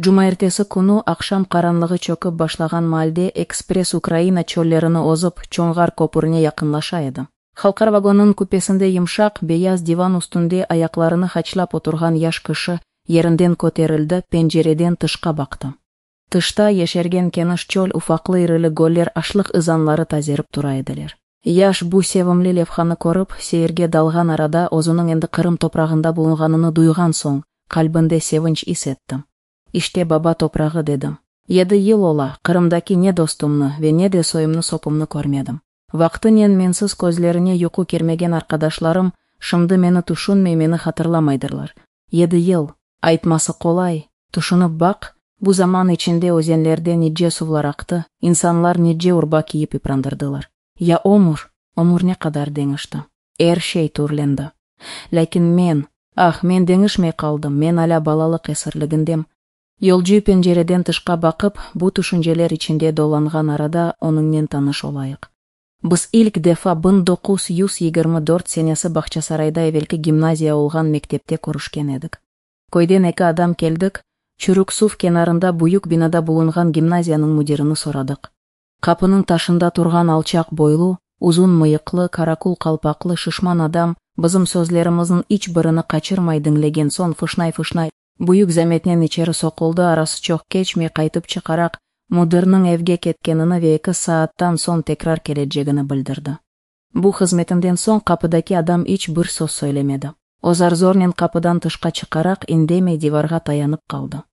Жума эртеси күнү акшам караңгылыгы чөкүп башлаган маалде экспресс Украина чөллөрүнө озуп, Чоңгар көпүрүнө якынлаша эдим. Халкар вагонунун купесинде йымшак, бейаз диван үстүндө аякларыны хачлап отурган жаш киши жеринден көтерилди, пенжереден тышка бакты. Тышта ешерген кеныш чөл, уфаклы ирили голлер, ашлык ызанлары тазерип тура эдилер. Яш бу севимли левханы көрүп, сейирге далган арада өзүнүн энди Кырым топрагында булганын дуйган соң, калбинде севинч ис этти. Иште баба топрагы дедим. 7 yıl ola, Kırımdaki ne dostumnu ve ne de soyumnu sopumnu көрмедим. Вактынен менсиз көзлерine юку кермеген arkadaşlarım, шымды мени тушунмей мени хатırlamayдырлар. 7 yıl, айтмасы колай, тушунуп бак, бу заман ичинде өзенлерде нече сувлар акты, инсанлар нече урба кийип ипрандырдылар. Я омур не кадар деңишти. Эр шей турленди. Лекин мен деңишмей калдым, мен аля балалык эсирлигиндем. Yolcu pencereden tышка bakıp, bu düşünceler içinde dolangan arada onunla tanış olayık. Biz ilk defa 1924 senesi Bahçesarayda evvelki gimnaziya olgan mektepte көрүшкен edik. Koyden 2 adam keldik, çürük suv kenarında buyuk binada bulungan gimnaziyanın müdirini soradık. Kapının taşında turgan alçak boylu, uzun mıyıklı, karakul kalpaklı, şişman adam, bizim sözlerimizin iç birini kaçırmay dinlegen son fışnay, Buyuk zametнен içeri sokuldu, arası çok geçmey qaytıp çıkarak müdürnün evge ketkenini ve 2 saattan son tekrar keleceğini bildirdi. Bu hizmetinden son kapıdaki adam hiç bir söz söylemedi. O zar-zornen kapıdan tışka çıkarak indemey divarga tayanıp kaldı.